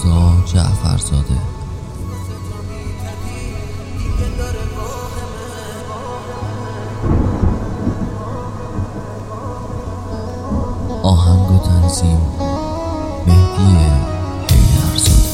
رضا جعفرزاده. آهنگ و تنظیم مهدی حیدرزاده.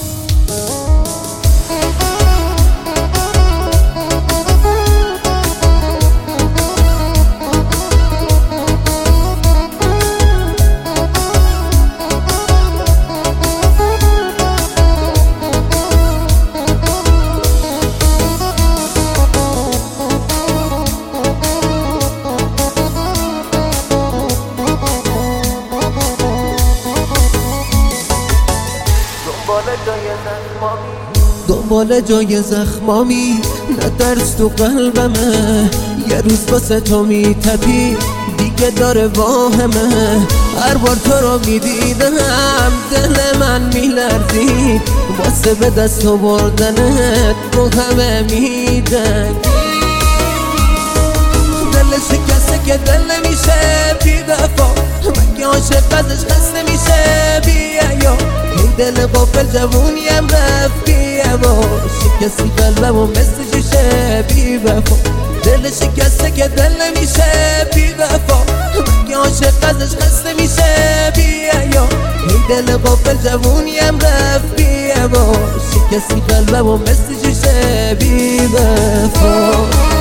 دنبال جای زخمامی نترس تو قلبمه، یه روز واسه تو میتپی دیگه داره واهمه. هر بار تو رو میدیدم دل من میلرزید، واسه به دست آوردنت رو همه میدن. دل شکسته که دل نمیشه بی وفا، مگه عاشق ازش خسته میشه بی حیا. این دل غافل جوونیم رفت بی هوا، شکستی قلبم و مثل شیشه بی وفا. دل شکسته که دل نمیشه بی وفا، مگه عاشق ازش خسته میشه بی حیا. این دل غافل جوونیم رفت بی هوا، شکستی قلبم و مثل شیشه بی وفا.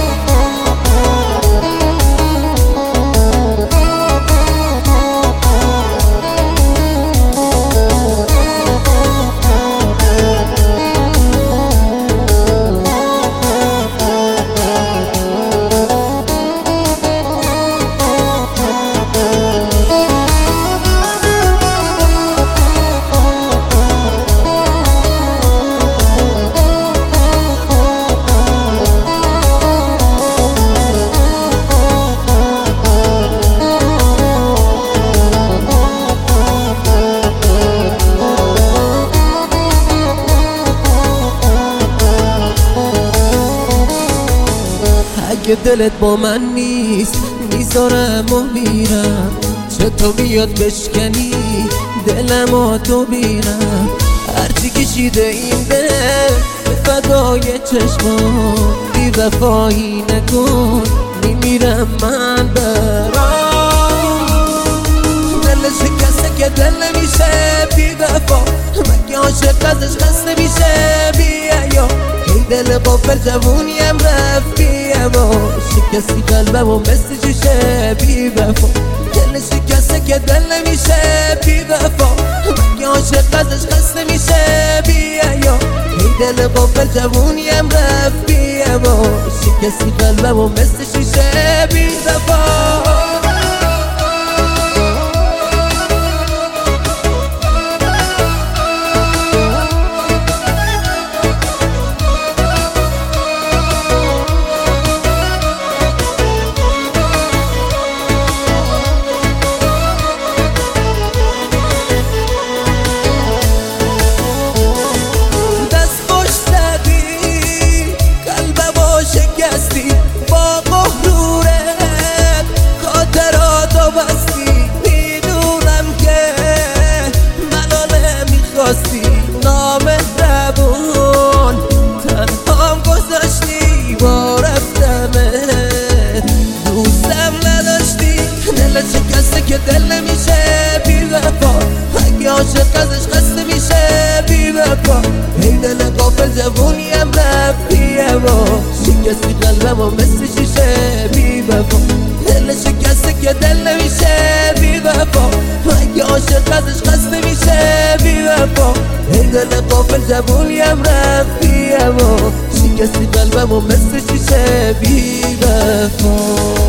اگه دلت با من نیست میذارم و میرم، چطور بیاد بشکنی دلم و تو بیرم. هرچی کشیده این دل به فدای چشمان، بی وفایی نکن میمیرم من برام. دل شکسته که دل نمیشه بی وفا، مگه عاشق ازش خسته میشه بی حیا. این دل غافل جوونیم رفت بی هوا، شکستی قلبم و مثل شیشه بی وفا. دل شکسته که دل نمیشه بی وفا، مگه عاشق ازش خسته میشه بی حیا. این دل غافل جوونیم رفت بی هوا، شکستی قلبم و مثل شیشه بی وفا. نامهربون تنهام گذاشتی با رفتمت، دوستم نداشتی. دل شکسته که دل نمیشه بی وفا، اگه عاشق ازش خسته میشه بی وفا. ای دل غافل جوونیم رفت بی هوا، شکستی قلبم و مثل شیشه بی وفا. دل شکسته که دل نمیشه بی وفا، اگه عاشق ازش خسته میشه بی وفا. ای دل غافل جوونیم رفت بی هوا، شکستی قلبم و مثل شیشه بی وفا.